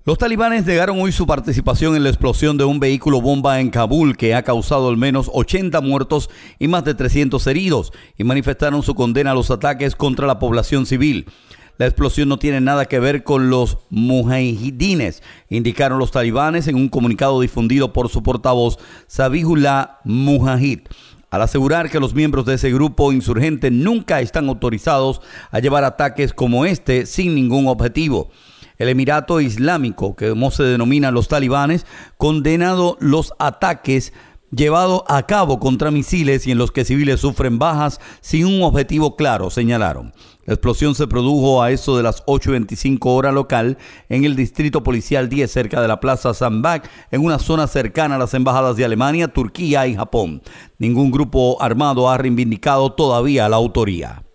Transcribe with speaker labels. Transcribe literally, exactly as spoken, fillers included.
Speaker 1: Los talibanes negaron hoy su participación en la explosión de un vehículo bomba en Kabul que ha causado al menos ochenta muertos y más de trescientos heridos, y manifestaron su condena a los ataques contra la población civil. La explosión no tiene nada que ver con los mujahidines, indicaron los talibanes en un comunicado difundido por su portavoz Zabihullah Mujahid, al asegurar que los miembros de ese grupo insurgente nunca están autorizados a llevar ataques como este sin ningún objetivo. El Emirato Islámico, que como se denominan los talibanes, condenado los ataques llevados a cabo contra misiles y en los que civiles sufren bajas sin un objetivo claro, señalaron. La explosión se produjo a eso de las ocho y veinticinco hora local en el distrito policial diez, cerca de la plaza Sandbag, en una zona cercana a las embajadas de Alemania, Turquía y Japón. Ningún grupo armado ha reivindicado todavía la autoría.